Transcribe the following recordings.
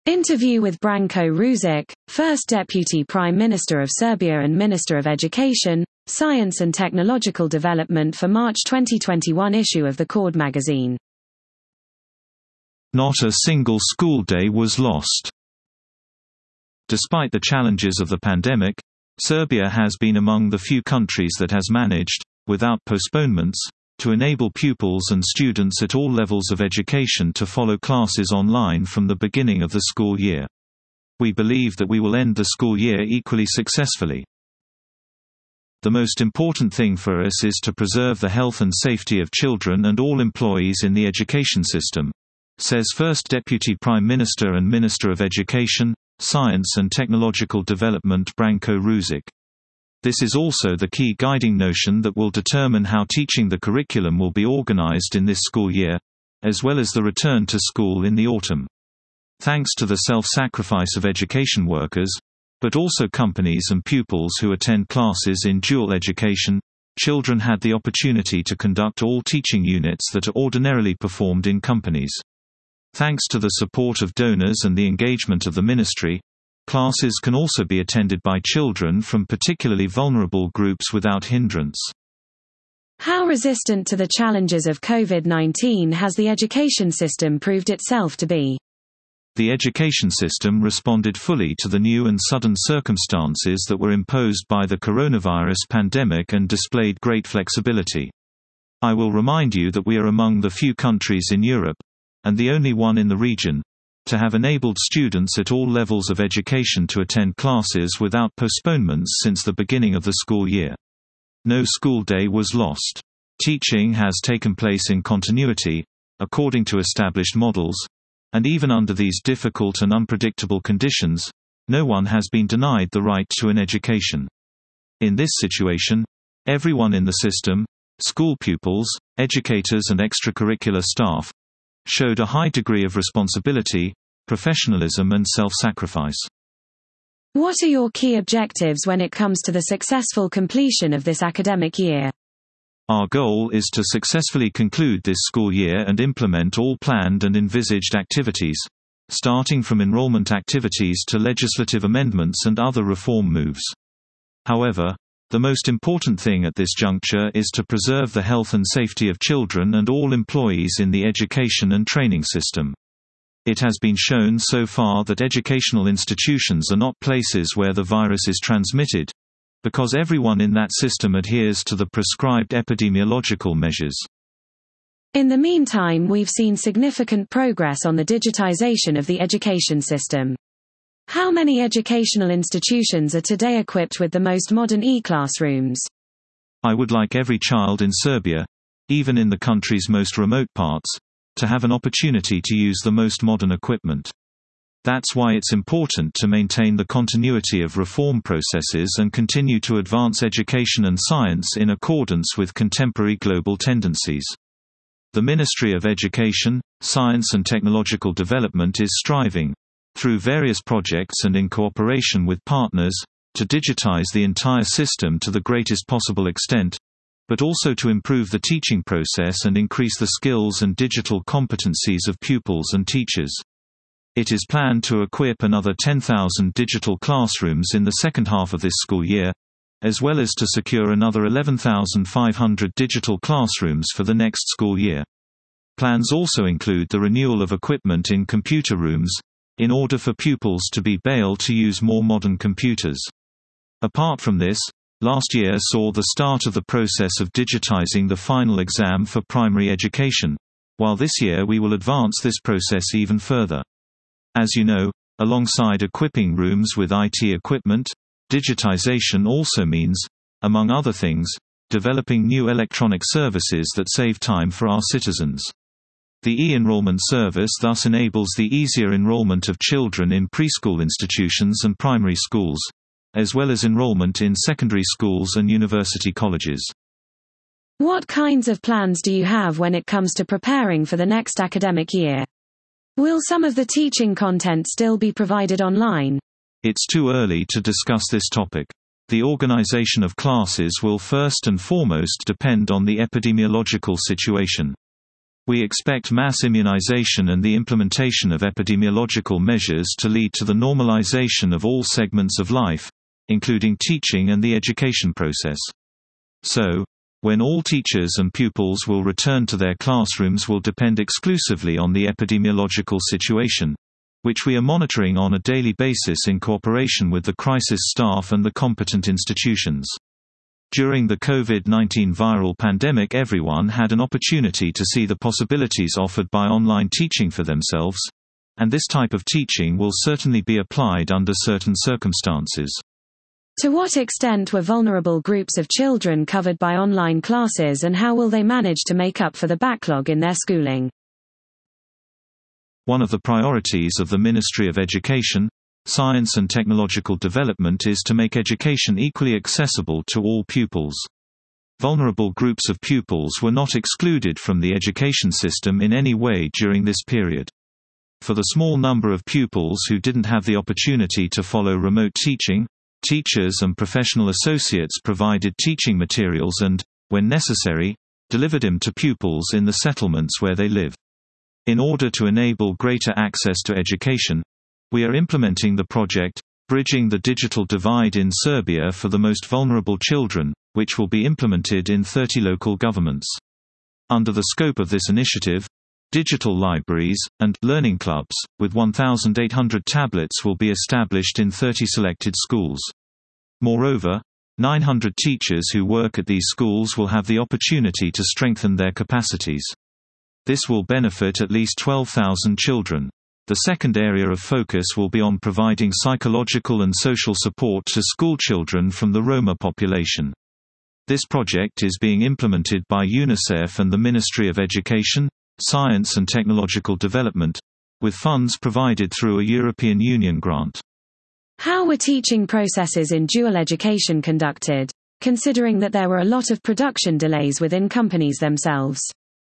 Interview with Branko Ružić, First Deputy Prime Minister of Serbia and Minister of Education, Science and Technological Development for March 2021 issue of the Cord magazine. Not a single school day was lost. Despite the challenges of the pandemic, Serbia has been among the few countries that has managed, without postponements, to enable pupils and students at all levels of education to follow classes online from the beginning of the school year. We believe that we will end the school year equally successfully. The most important thing for us is to preserve the health and safety of children and all employees in the education system, says First Deputy Prime Minister and Minister of Education, Science and Technological Development Branko Ružić. This is also the key guiding notion that will determine how teaching the curriculum will be organized in this school year, as well as the return to school in the autumn. Thanks to the self-sacrifice of education workers, but also companies and pupils who attend classes in dual education, children had the opportunity to conduct all teaching units that are ordinarily performed in companies. Thanks to the support of donors and the engagement of the ministry, classes can also be attended by children from particularly vulnerable groups without hindrance. How resistant to the challenges of COVID-19 has the education system proved itself to be? The education system responded fully to the new and sudden circumstances that were imposed by the coronavirus pandemic and displayed great flexibility. I will remind you that we are among the few countries in Europe, and the only one in the region, to have enabled students at all levels of education to attend classes without postponements since the beginning of the school year. No school day was lost. Teaching has taken place in continuity, according to established models, and even under these difficult and unpredictable conditions, no one has been denied the right to an education. In this situation, everyone in the system, school pupils, educators and extracurricular staff, showed a high degree of responsibility, professionalism and self-sacrifice. What are your key objectives when it comes to the successful completion of this academic year? Our goal is to successfully conclude this school year and implement all planned and envisaged activities, starting from enrollment activities to legislative amendments and other reform moves. However, the most important thing at this juncture is to preserve the health and safety of children and all employees in the education and training system. It has been shown so far that educational institutions are not places where the virus is transmitted, because everyone in that system adheres to the prescribed epidemiological measures. In the meantime, we've seen significant progress on the digitization of the education system. How many educational institutions are today equipped with the most modern e-classrooms? I would like every child in Serbia, even in the country's most remote parts, to have an opportunity to use the most modern equipment. That's why it's important to maintain the continuity of reform processes and continue to advance education and science in accordance with contemporary global tendencies. The Ministry of Education, Science and Technological Development is striving, through various projects and in cooperation with partners, to digitize the entire system to the greatest possible extent, but also to improve the teaching process and increase the skills and digital competencies of pupils and teachers. It is planned to equip another 10,000 digital classrooms in the second half of this school year, as well as to secure another 11,500 digital classrooms for the next school year. Plans also include the renewal of equipment in computer rooms, in order for pupils to be able to use more modern computers. Apart from this, last year saw the start of the process of digitizing the final exam for primary education, while this year we will advance this process even further. As you know, alongside equipping rooms with IT equipment, digitization also means, among other things, developing new electronic services that save time for our citizens. The e-enrollment service thus enables the easier enrollment of children in preschool institutions and primary schools, as well as enrollment in secondary schools and university colleges. What kinds of plans do you have when it comes to preparing for the next academic year? Will some of the teaching content still be provided online? It's too early to discuss this topic. The organization of classes will first and foremost depend on the epidemiological situation. We expect mass immunization and the implementation of epidemiological measures to lead to the normalization of all segments of life, including teaching and the education process. So, when all teachers and pupils will return to their classrooms will depend exclusively on the epidemiological situation, which we are monitoring on a daily basis in cooperation with the crisis staff and the competent institutions. During the COVID-19 viral pandemic, everyone had an opportunity to see the possibilities offered by online teaching for themselves, and this type of teaching will certainly be applied under certain circumstances. To what extent were vulnerable groups of children covered by online classes, and how will they manage to make up for the backlog in their schooling? One of the priorities of the Ministry of Education, Science and Technological Development is to make education equally accessible to all pupils. Vulnerable groups of pupils were not excluded from the education system in any way during this period. For the small number of pupils who didn't have the opportunity to follow remote teaching, teachers and professional associates provided teaching materials and, when necessary, delivered them to pupils in the settlements where they live. In order to enable greater access to education, we are implementing the project, Bridging the Digital Divide in Serbia for the Most Vulnerable Children, which will be implemented in 30 local governments. Under the scope of this initiative, digital libraries, and learning clubs, with 1,800 tablets will be established in 30 selected schools. Moreover, 900 teachers who work at these schools will have the opportunity to strengthen their capacities. This will benefit at least 12,000 children. The second area of focus will be on providing psychological and social support to schoolchildren from the Roma population. This project is being implemented by UNICEF and the Ministry of Education, Science and Technological Development, with funds provided through a European Union grant. How were teaching processes in dual education conducted, considering that there were a lot of production delays within companies themselves?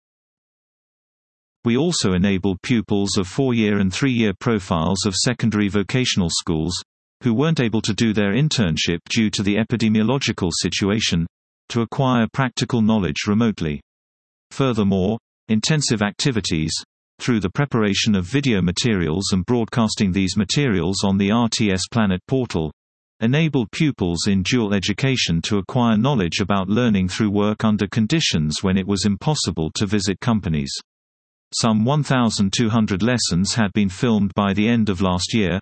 We also enabled pupils of 4-year and 3-year profiles of secondary vocational schools, who weren't able to do their internship due to the epidemiological situation, to acquire practical knowledge remotely. Furthermore, intensive activities, through the preparation of video materials and broadcasting these materials on the RTS Planet portal, enabled pupils in dual education to acquire knowledge about learning through work under conditions when it was impossible to visit companies. Some 1,200 lessons had been filmed by the end of last year,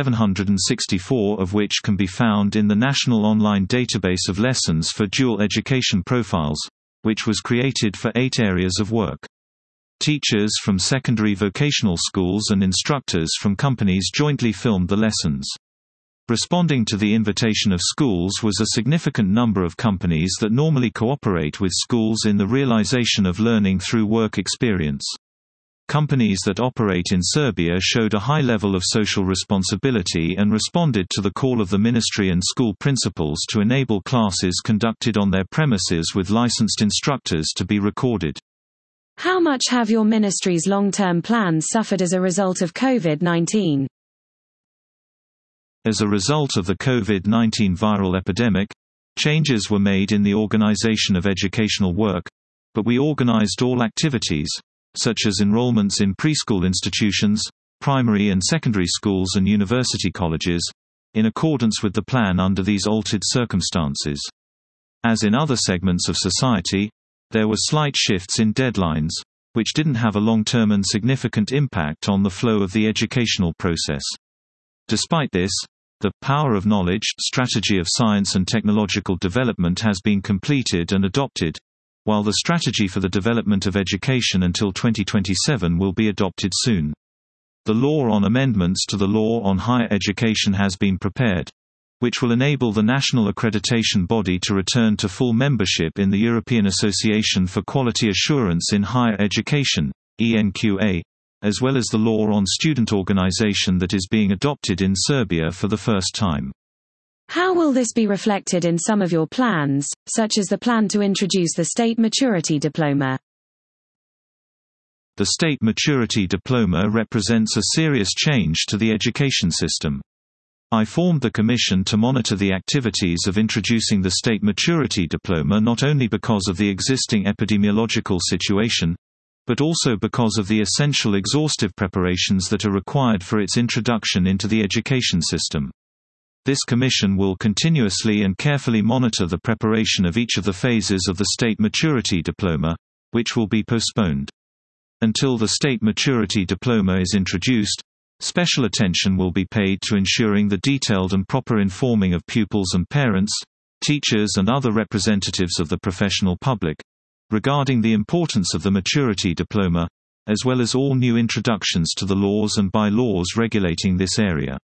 764 of which can be found in the National Online Database of Lessons for Dual Education Profiles, which was created for 8 areas of work. Teachers from secondary vocational schools and instructors from companies jointly filmed the lessons. Responding to the invitation of schools was a significant number of companies that normally cooperate with schools in the realization of learning through work experience. Companies that operate in Serbia showed a high level of social responsibility and responded to the call of the ministry and school principals to enable classes conducted on their premises with licensed instructors to be recorded. How much have your ministry's long-term plans suffered as a result of COVID-19? As a result of the COVID-19 viral epidemic, changes were made in the organization of educational work, but we organized all activities, such as enrollments in preschool institutions, primary and secondary schools and university colleges, in accordance with the plan under these altered circumstances. As in other segments of society, there were slight shifts in deadlines, which didn't have a long-term and significant impact on the flow of the educational process. Despite this, the Power of Knowledge strategy of science and technological development has been completed and adopted, while the strategy for the development of education until 2027 will be adopted soon. The law on amendments to the law on higher education has been prepared, which will enable the national accreditation body to return to full membership in the European Association for Quality Assurance in Higher Education, ENQA, as well as the law on student organization that is being adopted in Serbia for the first time. How will this be reflected in some of your plans, such as the plan to introduce the State Maturity Diploma? The State Maturity Diploma represents a serious change to the education system. I formed the Commission to monitor the activities of introducing the State Maturity Diploma not only because of the existing epidemiological situation, but also because of the essential exhaustive preparations that are required for its introduction into the education system. This commission will continuously and carefully monitor the preparation of each of the phases of the State Maturity Diploma, which will be postponed. Until the State Maturity Diploma is introduced, special attention will be paid to ensuring the detailed and proper informing of pupils and parents, teachers and other representatives of the professional public, regarding the importance of the Maturity Diploma, as well as all new introductions to the laws and by-laws regulating this area.